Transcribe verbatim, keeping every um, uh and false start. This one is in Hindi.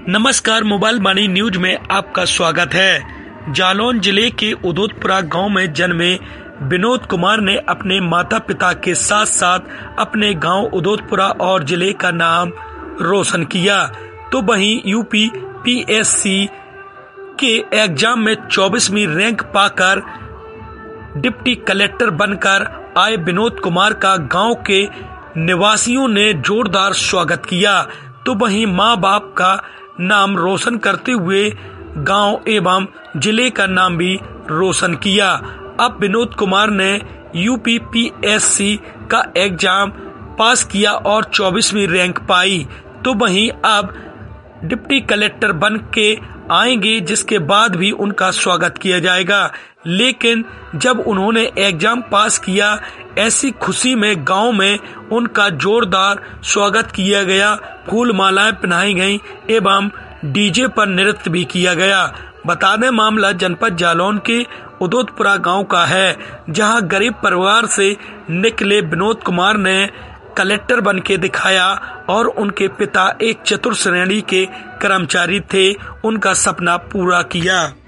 नमस्कार, मोबाइल मनी न्यूज में आपका स्वागत है। जालौन जिले के उदोदपुरा गांव में जन्मे विनोद कुमार ने अपने माता पिता के साथ साथ अपने गांव उदोदपुरा और जिले का नाम रोशन किया। तो वहीं यूपी पीएससी के एग्जाम में चौबीसवीं रैंक पाकर डिप्टी कलेक्टर बनकर आए विनोद कुमार का गांव के निवासियों ने जोरदार स्वागत किया। तो वहीं मां बाप का नाम रोशन करते हुए गांव एवं जिले का नाम भी रोशन किया। अब विनोद कुमार ने यूपी पीएससी का एग्जाम पास किया और चौबीसवीं रैंक पाई। तो वहीं अब डिप्टी कलेक्टर बन के आएंगे, जिसके बाद भी उनका स्वागत किया जाएगा। लेकिन जब उन्होंने एग्जाम पास किया, ऐसी खुशी में गांव में उनका जोरदार स्वागत किया गया, फूल मालाएं पहनाई गईं एवं डीजे पर नृत्य भी किया गया। बता दें, मामला जनपद जालौन के उदोदपुरा गांव का है, जहां गरीब परिवार से निकले विनोद कुमार ने कलेक्टर बन के दिखाया और उनके पिता एक चतुर श्रेणी के कर्मचारी थे, उनका सपना पूरा किया।